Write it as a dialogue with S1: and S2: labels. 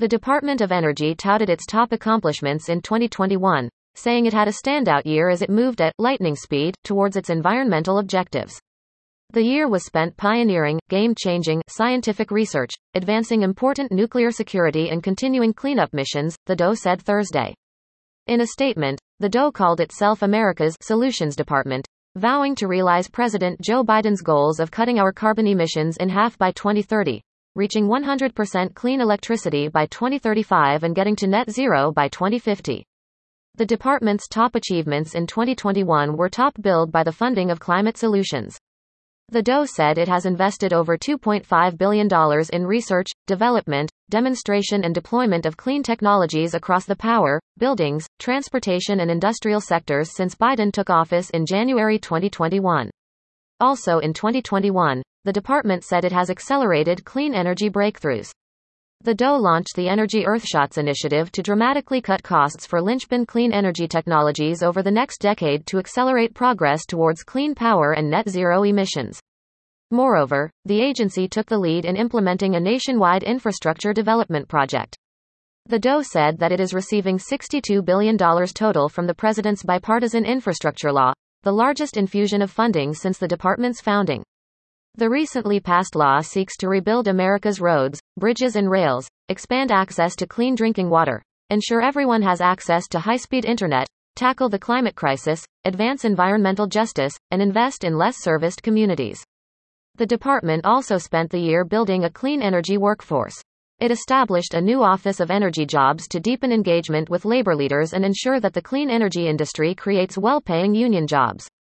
S1: The Department of Energy touted its top accomplishments in 2021, saying it had a standout year as it moved at lightning speed towards its environmental objectives. The year was spent pioneering, game-changing, scientific research, advancing important nuclear security and continuing cleanup missions, the DOE said Thursday. In a statement, the DOE called itself America's Solutions Department, vowing to realize President Joe Biden's goals of cutting our carbon emissions in half by 2030, reaching 100% clean electricity by 2035 and getting to net zero by 2050. The department's top achievements in 2021 were top-billed by the funding of climate solutions. The DOE said it has invested over $2.5 billion in research, development, demonstration and deployment of clean technologies across the power, buildings, transportation and industrial sectors since Biden took office in January 2021. Also in 2021, the department said it has accelerated clean energy breakthroughs. The DOE launched the Energy Earthshots initiative to dramatically cut costs for linchpin clean energy technologies over the next decade to accelerate progress towards clean power and net zero emissions. Moreover, the agency took the lead in implementing a nationwide infrastructure development project. The DOE said that it is receiving $62 billion total from the President's bipartisan infrastructure law, the largest infusion of funding since the department's founding. The recently passed law seeks to rebuild America's roads, bridges and rails, expand access to clean drinking water, ensure everyone has access to high-speed internet, tackle the climate crisis, advance environmental justice, and invest in less serviced communities. The department also spent the year building a clean energy workforce. It established a new Office of Energy Jobs to deepen engagement with labor leaders and ensure that the clean energy industry creates well-paying union jobs.